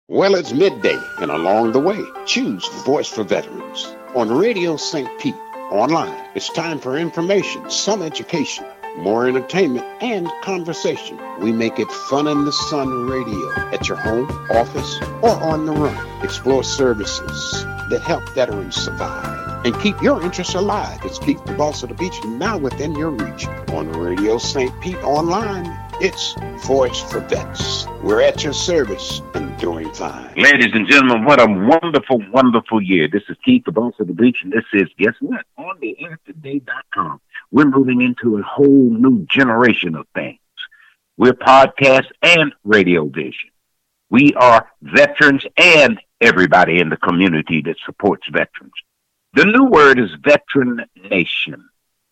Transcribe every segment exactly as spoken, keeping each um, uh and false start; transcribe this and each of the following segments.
Well, it's midday, and along the way, choose Voice for Veterans on Radio Saint Pete online. It's time for information, some education, more entertainment, and conversation. We make it fun in the sun radio at your home, office, or on the run. Explore services that help veterans survive and keep your interests alive. It's Keith, the boss of the beach, now within your reach. On Radio Saint Pete online, it's Voice for Vets. We're at your service and doing fine. Ladies and gentlemen, what a wonderful, wonderful year. This is Keith, the boss of the beach, and this is, guess what, on the air today dot com. We're moving into a whole new generation of things. We're podcast and radio vision. We are veterans and everybody in the community that supports veterans. The new word is Veteran Nation.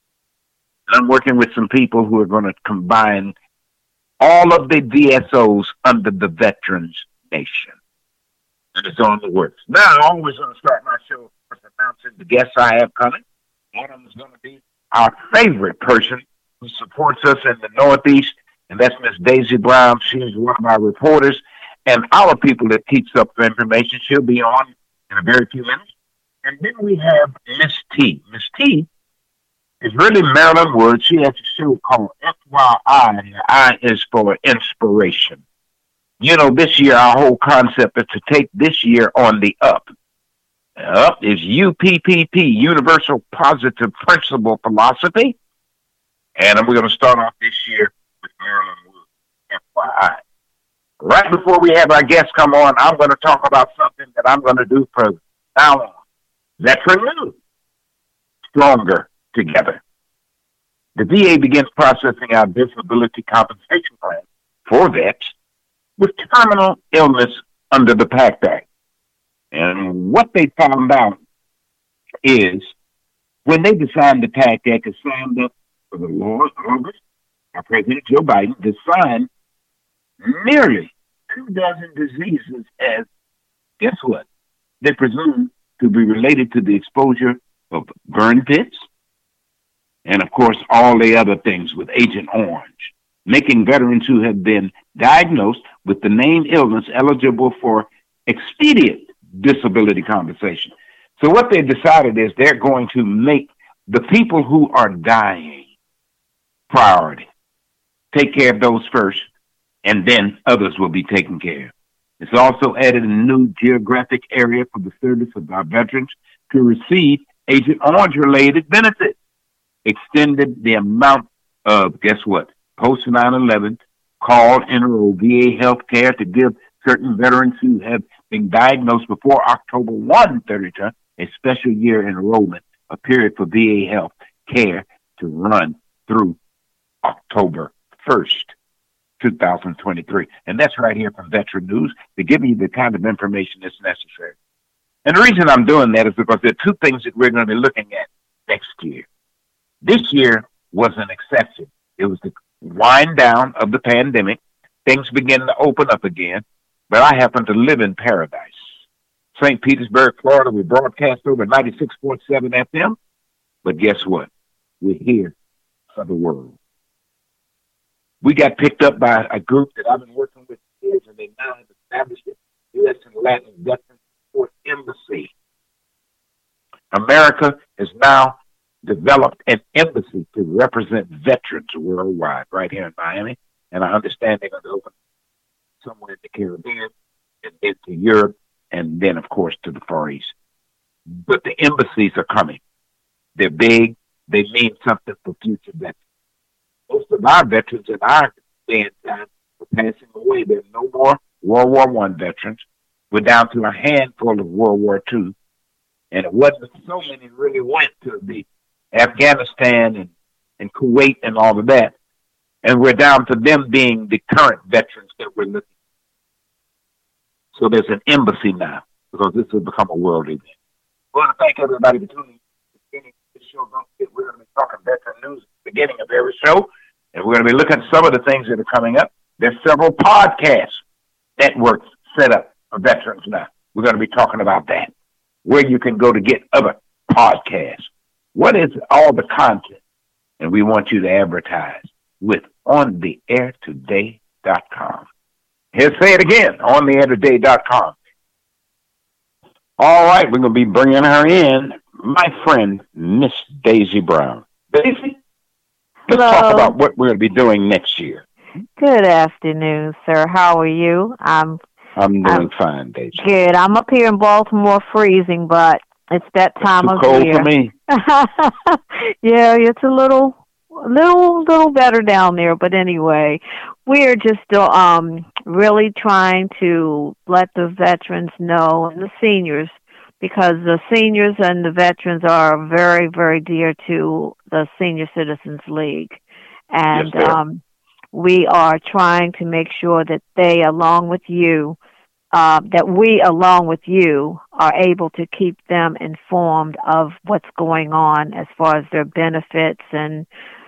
I'm working with some people who are going to combine all of the V S Os under the Veterans Nation. And it's on the works. Now, I always want to start my show with announcing the guests I have coming. One of them is going to be our favorite person who supports us in the Northeast, and that's Miss Daisy Brown. She's one of our reporters, and our people that keeps up the information. She'll be on in a very few minutes. And then we have Miss T. Miss T is really Marilyn Woods. She has a show called F Y I, and the I is for inspiration. You know, this year, our whole concept is to take this year on the up. Up is U P P P, Universal Positive Principle Philosophy. And we're going to start off this year with Marilyn Woods, F Y I. Right before we have our guests come on, I'm going to talk about something that I'm going to do from now on. Veteran News. Stronger together. The V A begins processing our disability compensation plan for vets with terminal illness under the PACT Act. And what they found out is when they designed the PACT Act, it signed up for the law in August, our President Joe Biden designed nearly two dozen diseases as, guess what, they presume to be related to the exposure of burn pits, and, of course, all the other things with Agent Orange, making veterans who have been diagnosed with the named illness eligible for expedient disability compensation. So what they decided is they're going to make the people who are dying priority. Take care of those first, and then others will be taken care of. It's also added a new geographic area for the service of our veterans to receive Agent Orange-related benefits. Extended the amount of, guess what, post nine eleven call enroll V A health care to give certain veterans who have been diagnosed before October first, thirty-two, a special year enrollment, a period for V A health care to run through October first, twenty twenty-three. And that's right here from Veteran News to give you the kind of information that's necessary. And the reason I'm doing that is because there are two things that we're going to be looking at next year. This year was an exception. It was the wind down of the pandemic. Things began to open up again, but I happen to live in paradise. Saint Petersburg, Florida, we broadcast over ninety-six point seven F M, but guess what? We're here for the world. We got picked up by a group that I've been working with for years, and they now have established the U S and Latin Veteran Support Embassy. America has now developed an embassy to represent veterans worldwide right here in Miami, and I understand they're going to open somewhere in the Caribbean and then to Europe and then, of course, to the Far East. But the embassies are coming. They're big. They mean something for future veterans. Most of our veterans in our day and time are passing away. There's no more World War One veterans. We're down to a handful of World War Two, and it wasn't so many really went to the Afghanistan and, and Kuwait and all of that. And we're down to them being the current veterans that we're looking at. So there's an embassy now because this has become a world event. I want to thank everybody for tuning in to the beginning of the show. Don't forget, we're going to be talking veteran news at the beginning of every show. And we're going to be looking at some of the things that are coming up. There's several podcast networks set up for veterans now. We're going to be talking about that, where you can go to get other podcasts. What is all the content? And we want you to advertise with on the air today dot com. He'll say it again, on the air today dot com. All right, we're going to be bringing her in, my friend, Miss Daisy Brown. Daisy, let's Hello. talk about what we're going to be doing next year. Good afternoon, sir. How are you? I'm I'm doing I'm fine, Daisy. good. I'm up here in Baltimore freezing, but it's that time Too of cold year. for me. Yeah, it's a little little little better down there, but anyway, we're just still um really trying to let the veterans know and the seniors, because the seniors and the veterans are very, very dear to the Senior Citizens League. And Yes, they are. um we are trying to make sure that they, along with you, uh, that we, along with you, are able to keep them informed of what's going on as far as their benefits and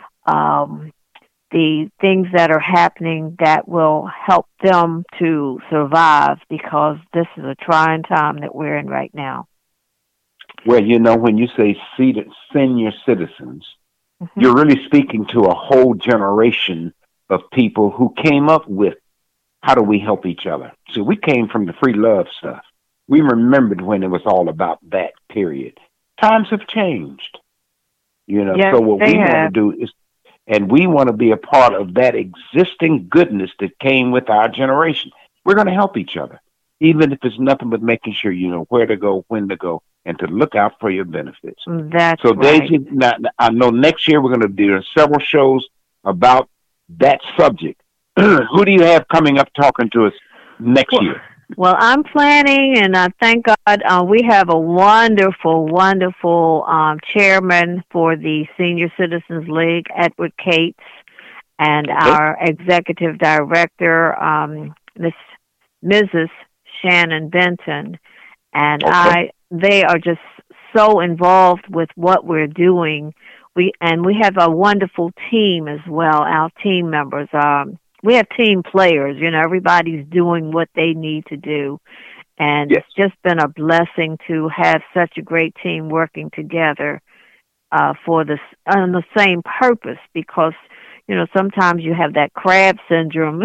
um, the things that are happening that will help them to survive, because this is a trying time that we're in right now. Well, you know, when you say senior citizens, Mm-hmm. you're really speaking to a whole generation of people who came up with, how do we help each other? So we came from the free love stuff. We remembered when it was all about that period. Times have changed. You know, Yes, so what they we want have. to do is, and we want to be a part of that existing goodness that came with our generation. We're going to help each other, even if it's nothing but making sure you know where to go, when to go, and to look out for your benefits. That's So, right. Daisy, now, I know next year we're going to do several shows about that subject. Who do you have coming up talking to us next Well, year? Well, I'm planning, and I thank God uh, we have a wonderful, wonderful um, chairman for the Senior Citizens League, Edward Cates, and Okay. our executive director, um, Miss Missus Shannon Benton, and Okay. I. They are just so involved with what we're doing. We and we have a wonderful team as well. Our team members. Um, we have team players. You know, everybody's doing what they need to do, and Yes. it's just been a blessing to have such a great team working together uh, for this on the same purpose. Because you know, sometimes you have that crab syndrome.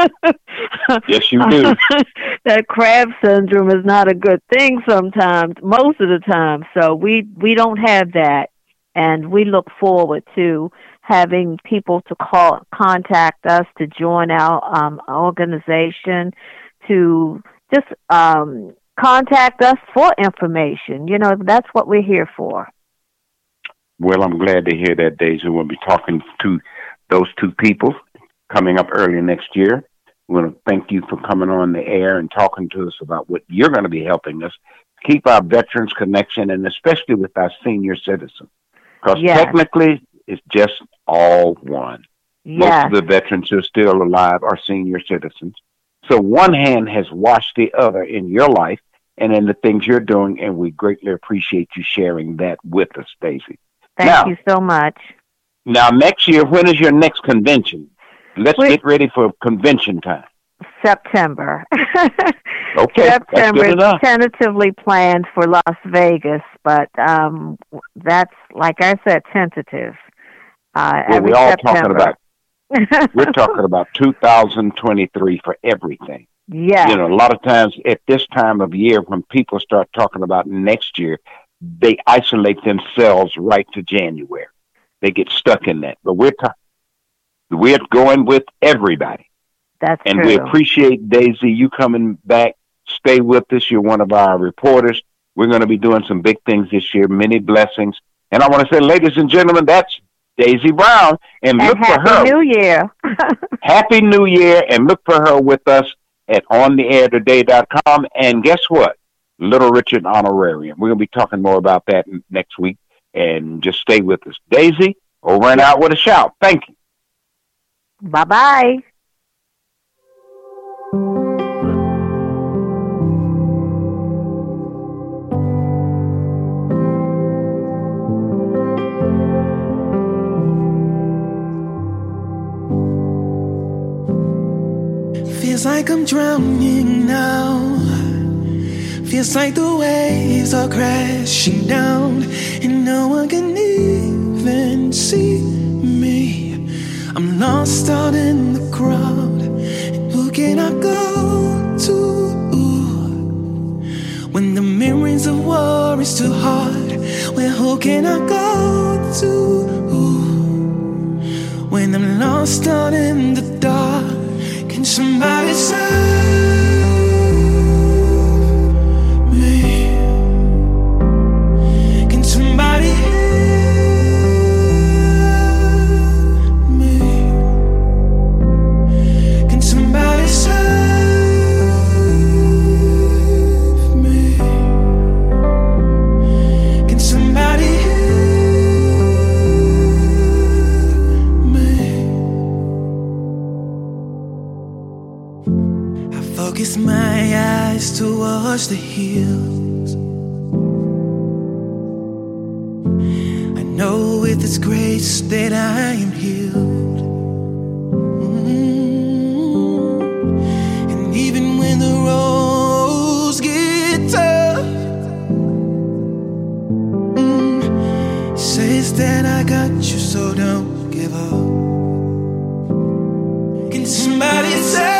Yes, you do. That crab syndrome is not a good thing sometimes, most of the time. So we, we don't have that. And we look forward to having people to call, contact us to join our um, organization, to just um, contact us for information. You know, that's what we're here for. Well, I'm glad to hear that, Daisy. We'll be talking to those two people coming up early next year. We want to thank you for coming on the air and talking to us about what you're going to be helping us keep our veterans connection, and especially with our senior citizens. Because Yes. technically, it's just all one. Most Yes. of the veterans who are still alive are senior citizens. So one hand has washed the other in your life and in the things you're doing, and we greatly appreciate you sharing that with us, Daisy. Thank Now- you so much. Now, next year, when is your next convention? Let's We- get ready for convention time. September. Okay, that's September good is enough. tentatively planned for Las Vegas, but um, that's, like I said, tentative. Uh, Well, every we're all September. talking about, we're talking about two thousand twenty-three for everything. Yes. You know, a lot of times at this time of year, when people start talking about next year, they isolate themselves right to January. They get stuck in that. But we're ta- we're going with everybody. That's And true. we appreciate, Daisy, you coming back. Stay with us. You're one of our reporters. We're going to be doing some big things this year, many blessings. And I want to say, ladies and gentlemen, that's Daisy Brown. And, and look for Happy her. New Year. Happy New Year. And look for her with us at on the air today dot com. And guess what? Little Richard Honorarium. We're going to be talking more about that next week. And just stay with us. Daisy, over and out with a shout. Thank you. Bye-bye. Feels like I'm drowning now. Feels like the waves are crashing down, and no one can even see me. I'm lost out in the crowd, and who can I go to? When the memories of war is too hard, where who can I go to? When I'm lost out in the dark, can somebody save me? Can somebody help me? Can somebody save me? Can somebody help me? I focus my eyes towards the hills. I know with His grace that I am healed. Mm. And even when the roads get tough, mm, it says that I got you, so don't give up. Can somebody say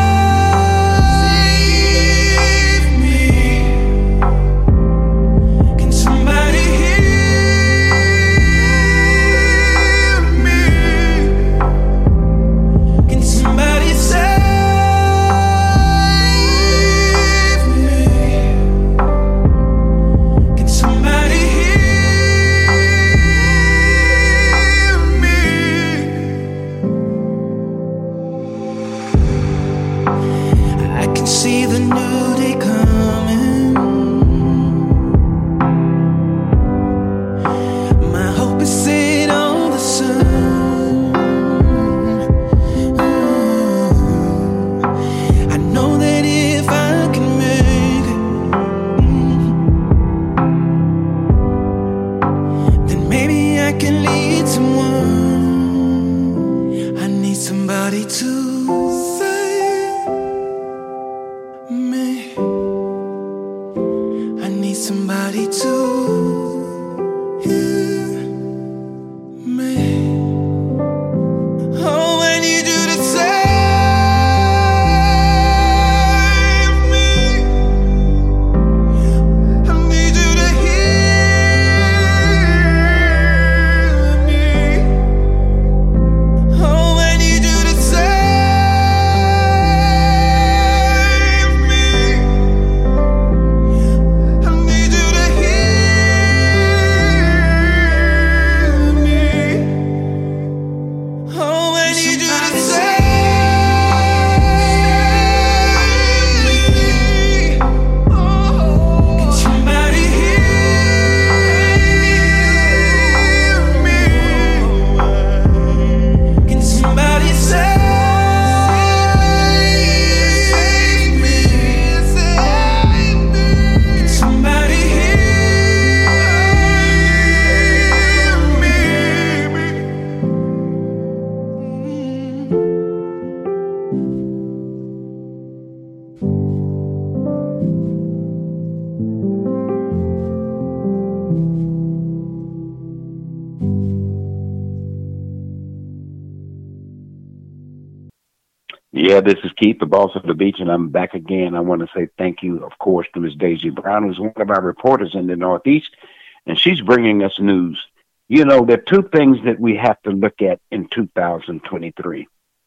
Yeah, this is Keith, the boss of the beach, and I'm back again. I want to say thank you, of course, to Miss Daisy Brown, who's one of our reporters in the Northeast, and she's bringing us news. You know, there are two things that we have to look at in two thousand twenty-three.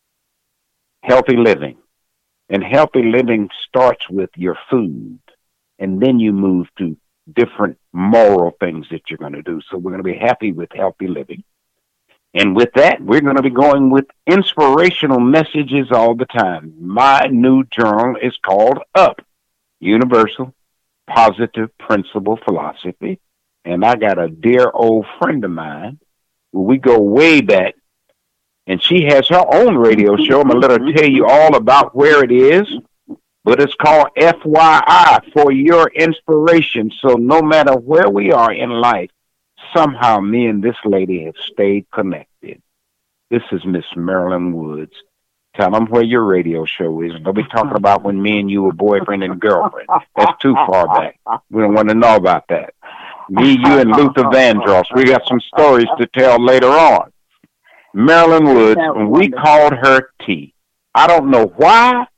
Healthy living. And healthy living starts with your food, and then you move to different moral things that you're going to do. So we're going to be happy with healthy living. And with that, we're going to be going with inspirational messages all the time. My new journal is called Up, Universal Positive Principle Philosophy. And I got a dear old friend of mine who we go way back, and she has her own radio show. I'm going to let her tell you all about where it is, but it's called F Y I, for your inspiration. So no matter where we are in life, somehow me and this lady have stayed connected. This is Miss Marilyn Woods. Tell them where your radio show is. Don't be talking about when me and you were boyfriend and girlfriend. That's too far back. We don't want to know about that. Me, you, and Luther Vandross, we got some stories to tell later on. Marilyn Woods, and we called her T. I don't know why,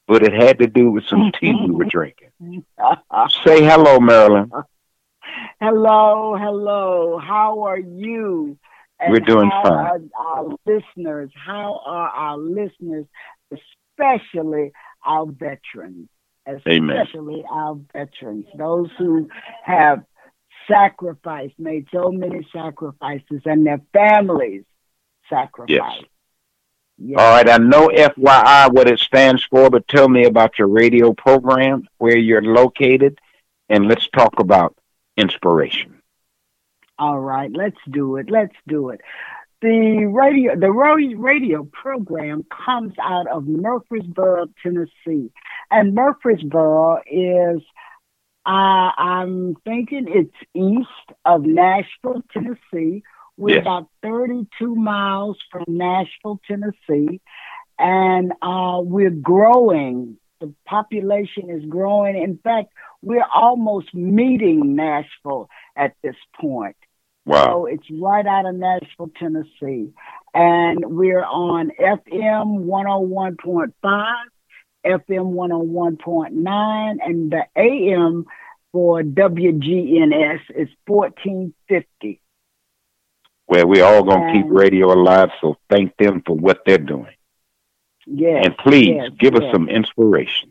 but it had to do with some tea we were drinking. Say hello, Marilyn. Hello, hello. How are you? And we're doing how fine. Are our listeners, how are our listeners, especially our veterans, especially Amen. our veterans, those who have sacrificed, made so many sacrifices, and their families sacrificed. Yes. Yes. All right, I know F Y I what it stands for, but tell me about your radio program, where you're located, and let's talk about inspiration. All right, let's do it. Let's do it. The radio, the radio program comes out of Murfreesboro, Tennessee, and Murfreesboro is, uh, I'm thinking it's east of Nashville, Tennessee. We're yes. about thirty-two miles from Nashville, Tennessee, and uh, we're growing. The population is growing. In fact, we're almost meeting Nashville at this point. Wow. So it's right out of Nashville, Tennessee. And we're on F M one oh one point five, F M one oh one point nine, and the A M for W G N S is fourteen fifty. Well, we're all going to keep radio alive, so thank them for what they're doing. Yes. And please, yes, give yes. us some inspiration.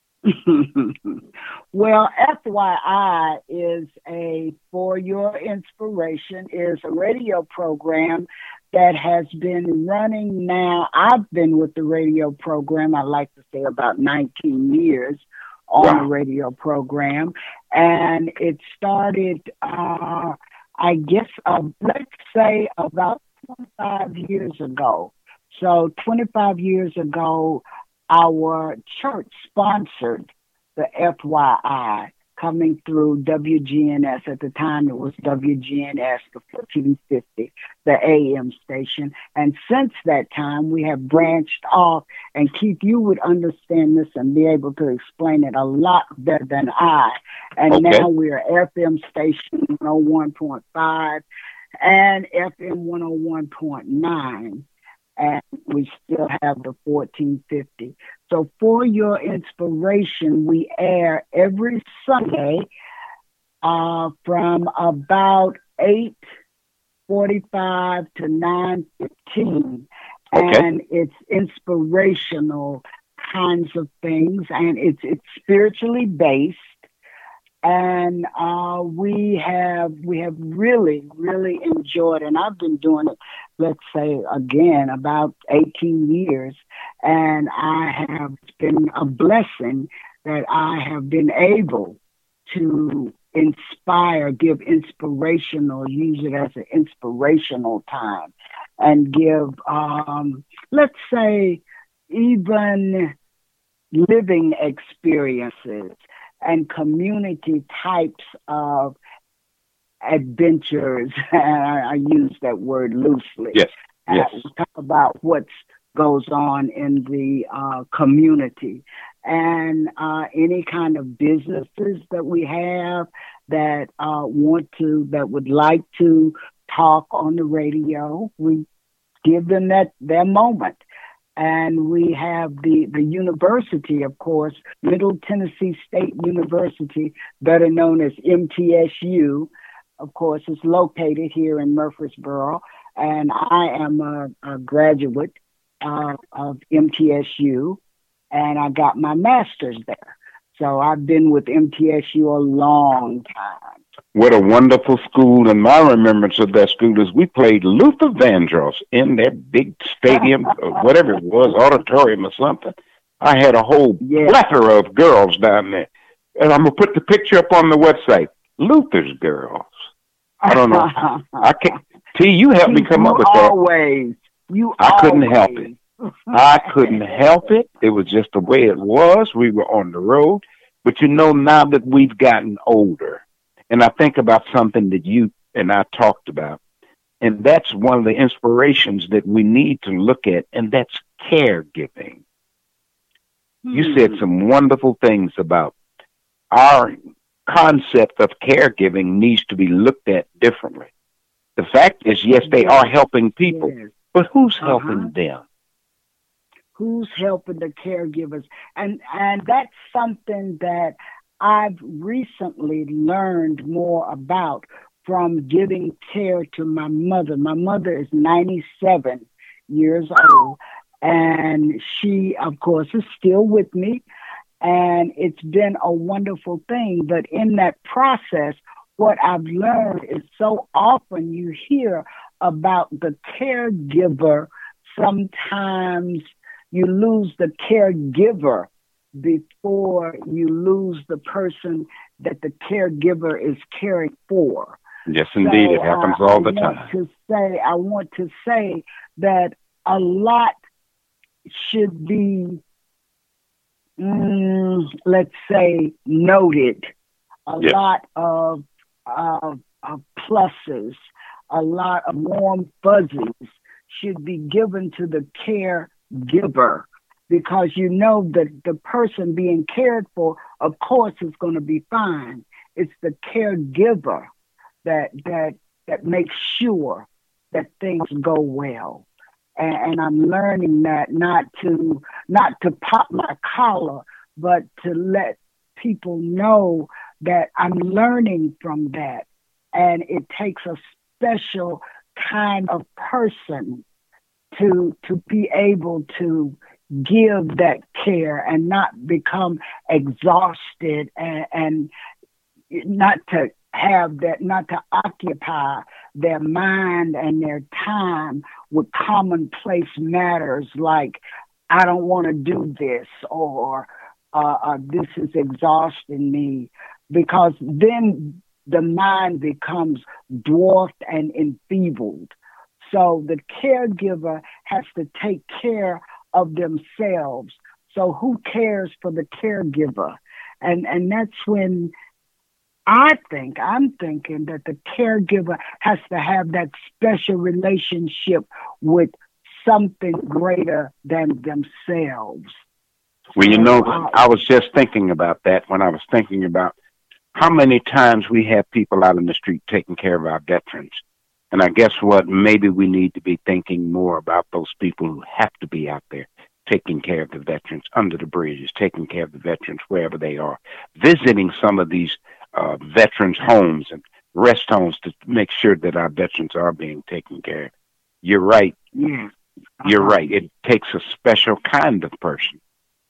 Well, F Y I is a, for your inspiration, is a radio program that has been running now. I've been with the radio program, I like to say about nineteen years on wow. the radio program. And it started, uh, I guess, uh, let's say about twenty-five years ago. So twenty-five years ago, our church sponsored the F Y I coming through W G N S. At the time, it was W G N S, the fourteen fifty, the A M station. And since that time, we have branched off. And Keith, you would understand this and be able to explain it a lot better than I. And okay. now we're F M station one oh one point five and F M one oh one point nine. And we still have the fourteen fifty. So for your inspiration, we air every Sunday uh, from about eight forty-five to nine fifteen. Okay. And it's inspirational kinds of things, and it's it's spiritually based. And uh, we have we have really, really enjoyed, and I've been doing it, let's say, again, about eighteen years. And I have been a blessing that I have been able to inspire, give inspirational, use it as an inspirational time, and give, um, let's say, even living experiences and community types of adventures. And I, I use that word loosely. Yes, yes. Uh, talk about what goes on in the uh, community, and uh, any kind of businesses that we have that uh, want to, that would like to talk on the radio. We give them that their moment. And we have the, the university, of course, Middle Tennessee State University, better known as M T S U, of course, is located here in Murfreesboro. And I am a, a graduate uh, of M T S U, and I got my master's there. So I've been with M T S U a long time. What a wonderful school. And my remembrance of that school is we played Luther Vandross in that big stadium, or whatever it was, auditorium or something. I had a whole yes. plethora of girls down there. And I'm going to put the picture up on the website. Luther's girls. I don't know. I can't. T, you helped me come you up with always, that. You I always. couldn't help it. I couldn't help it. It was just the way it was. We were on the road. But you know, now that we've gotten older, and I think about something that you and I talked about, and that's one of the inspirations that we need to look at, and that's caregiving. Hmm. You said some wonderful things about our concept of caregiving needs to be looked at differently. The fact is, yes, they are helping people, yes. but who's uh-huh. helping them? who's helping the caregivers. And, and that's something that I've recently learned more about from giving care to my mother. My mother is ninety-seven years old, and she, of course, is still with me. And it's been a wonderful thing. But in that process, what I've learned is so often you hear about the caregiver. Sometimes you lose the caregiver before you lose the person that the caregiver is caring for. Yes, indeed. So, it happens uh, all the I time. Want to say, I want to say that a lot should be, mm, let's say, noted. A yes. lot of, of, of pluses, a lot of warm fuzzies should be given to the caregiver, because you know that the person being cared for, of course, is going to be fine. It's the caregiver that that that makes sure that things go well. And, and I'm learning that not to not to pop my collar, but to let people know that I'm learning from that. And it takes a special kind of person to to be able to give that care and not become exhausted, and, and not to have that, not to occupy their mind and their time with commonplace matters like, I don't want to do this, or uh, uh, this is exhausting me, because then the mind becomes dwarfed and enfeebled. So the caregiver has to take care of themselves. So who cares for the caregiver? And and that's when I think, I'm thinking that the caregiver has to have that special relationship with something greater than themselves. Well, you So, know, uh, I was just thinking about that when I was thinking about how many times we have people out in the street taking care of our veterans. And I guess what, maybe we need to be thinking more about those people who have to be out there taking care of the veterans under the bridges, taking care of the veterans wherever they are, visiting some of these uh, veterans' homes and rest homes to make sure that our veterans are being taken care of. You're right. yeah. You're Uh-huh. right. It takes a special kind of person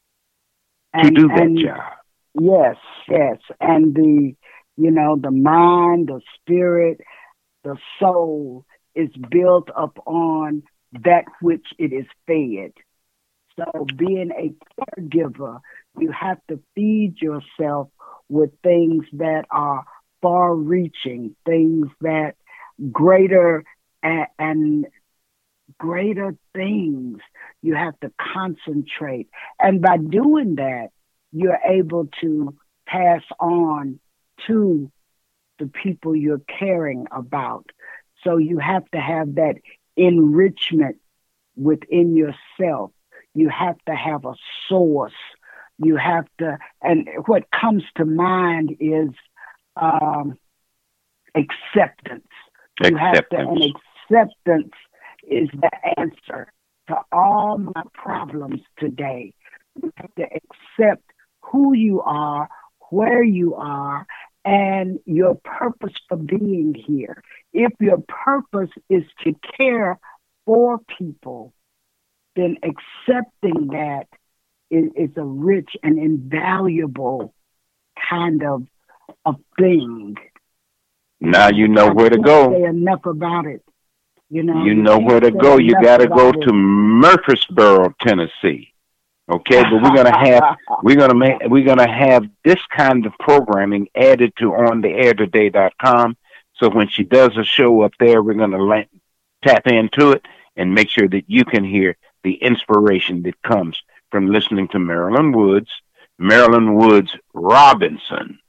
to And, do that and job. yes, yes. And the, you know, the mind, the spirit, the soul is built upon that which it is fed. So being a caregiver, you have to feed yourself with things that are far reaching, things that greater and, and greater things. You have to concentrate. And by doing that, you're able to pass on to the people you're caring about. So you have to have that enrichment within yourself. You have to have a source. You have to, and what comes to mind is um, acceptance. You have to, and acceptance is the answer to all my problems today. You have to accept who you are, where you are, and your purpose for being here. If your purpose is to care for people, then accepting that is, is a rich and invaluable kind of, of thing. Now you know I where to can't go. say enough about it. You know, You know where to can't go. say You enough got to go about it. to Murfreesboro, Tennessee. Okay, but we're gonna have we're gonna make we're gonna have this kind of programming added to on the air today dot com. So when she does a show up there, we're gonna la- tap into it and make sure that you can hear the inspiration that comes from listening to Marilyn Woods, Marilyn Woods Robinson.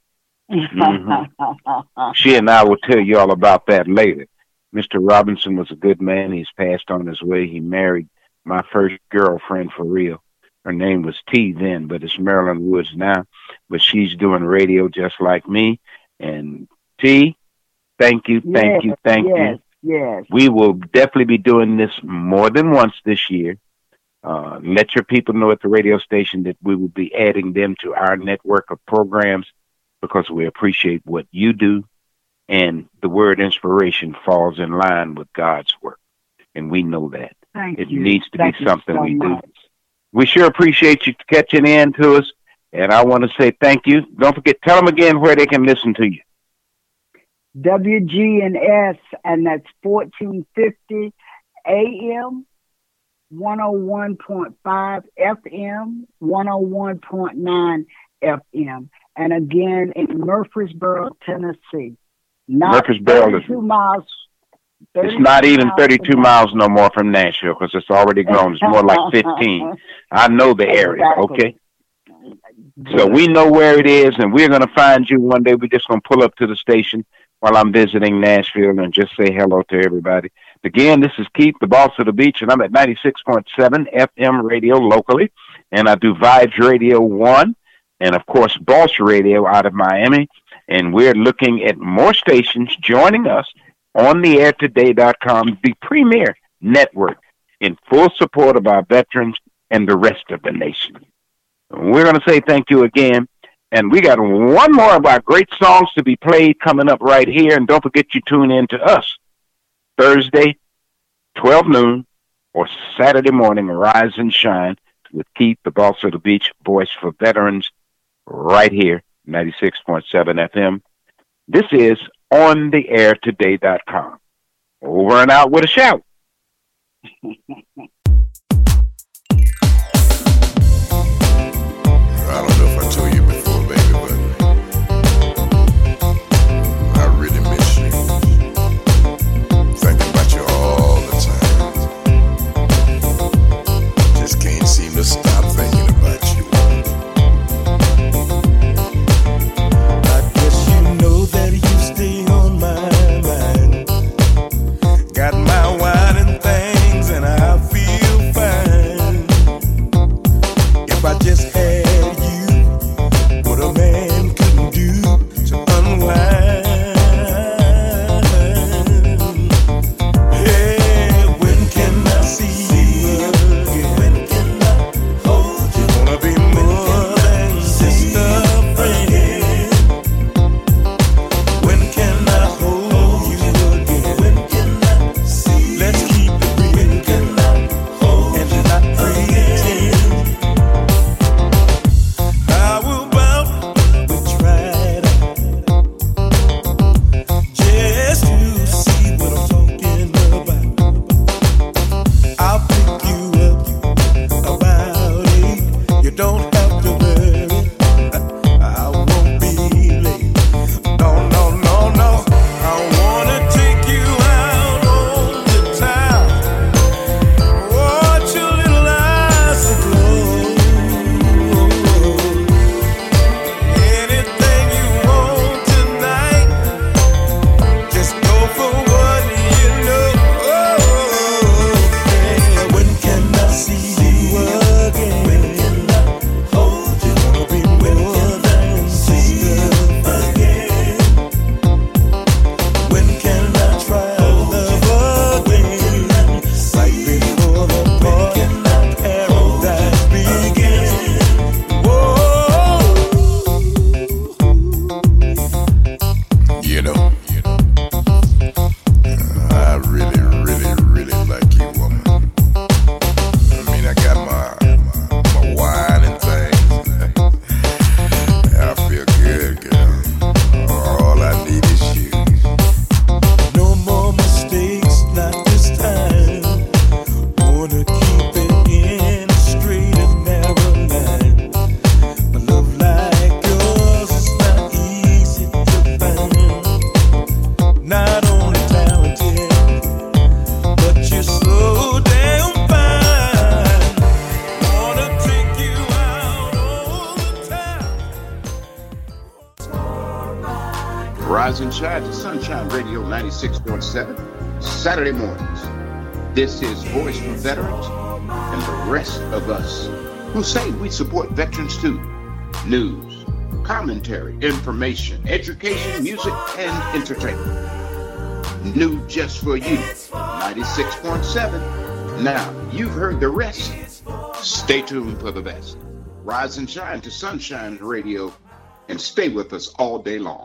Mm-hmm. She and I will tell you all about that later. Mister Robinson was a good man. He's passed on his way. He married my first girlfriend for real. Her name was T then, but it's Marilyn Woods now. But she's doing radio just like me. And T, thank you, thank yes, you, thank yes, you. Yes. We will definitely be doing this more than once this year. Uh, let your people know at the radio station that we will be adding them to our network of programs because we appreciate what you do. And the word inspiration falls in line with God's work. And we know that. Thank it you. needs to Thank be something so we much. do. We sure appreciate you catching in to us. And I want to say thank you. Don't forget, tell them again where they can listen to you. W G N S, and that's fourteen fifty A M, one oh one point five F M, one oh one point nine F M. And again, in Murfreesboro, Tennessee. Not Murfreesboro is thirty-two miles. It's not even thirty-two miles no more from Nashville because it's already grown. It's more like fifteen. I know the area, okay? So we know where it is, and we're going to find you one day. We're just going to pull up to the station while I'm visiting Nashville and just say hello to everybody. Again, this is Keith, the boss of the beach, and I'm at ninety-six point seven F M radio locally, and I do Vibes Radio one, and, of course, Boss Radio out of Miami, and we're looking at more stations joining us on the air today dot com, the premier network in full support of our veterans and the rest of the nation. We're going to say thank you again. And we got one more of our great songs to be played coming up right here. And don't forget you tune in to us Thursday, twelve noon, or Saturday morning, Rise and Shine with Keith, the boss of the beach, voice for veterans, right here, ninety-six point seven F M. This is on the air today dot com. Over and out with a shout. I don't know if I told you before, baby, but I really miss you. Thinking about you all the time. Just can't seem to stop thinking about you. I guess you know that you stay on my mind. Got my wine and things, and I feel fine. If I just had what a man couldn't do to unwind. Hey, when can I see you again? When can I hold you? Wanna be more than sister friend. When can I hold you again? When can I see? Let's keep it real. When can I hold and not pretend? How about we try it out just to see what I'm talking about? I'll pick you up about eight. You don't have to worry, I won't be late. No, no, no, no. I wanna take you out on the town. Watch your little eyes aglow. Anything you want tonight, just go for what you know. Yeah, when can I see you again? When can I hold you? Wanna be more than sister again? When can I try love again? Like before the paradise began. Whoa. You know, I really, really, really like you, woman. I mean, I got my my wine and things. I feel good, girl. All I need is you. No more mistakes, not this time. Wanna keep it in a straight and narrow line. A love like yours is not easy to find. Not only talented, but you're so damn fine. Wanna take you out all the time. Rise and Shine to Sunshine Radio ninety-six point seven, Saturday mornings. This is Voice for Veterans and the rest of us who say we support veterans too. News, commentary, information, education, music, and entertainment. New just for you, ninety-six point seven. Now, you've heard the rest. Stay tuned for the best. Rise and shine to Sunshine Radio and stay with us all day long.